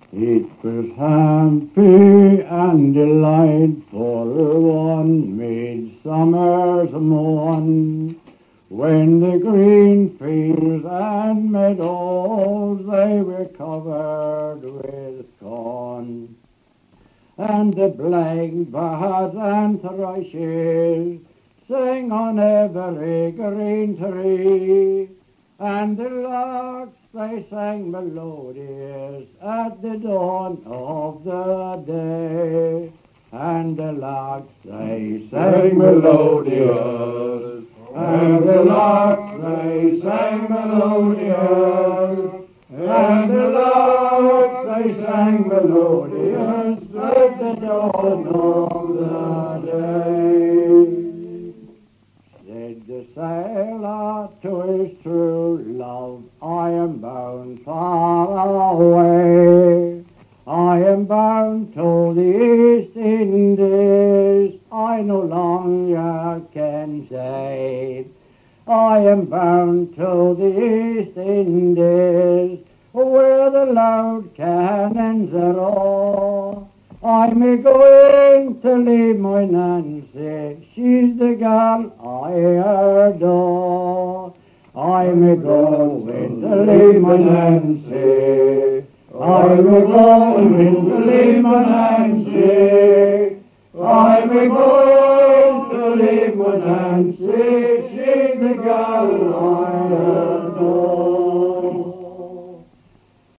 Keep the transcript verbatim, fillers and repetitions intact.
It was happy and delightful one midsummer's morn, when the green fields and meadows they were covered with corn, and the blackbirds and thrushes sang on every green tree, and the larks they sang melodious at the dawn of the day, and the larks they sang melodious, and the larks they sang melodious, and the larks they sang melodious at the dawn of the day. Said the sailor to his true love, I am bound far away. I am bound to the East Indies, I no longer can stay. I am bound to the East Indies, where the loud cannons roar. I'm a-going to leave my Nancy, she's the girl I adore. I'm a-going to leave my Nancy, I'm a-going to leave my Nancy, I'm a-going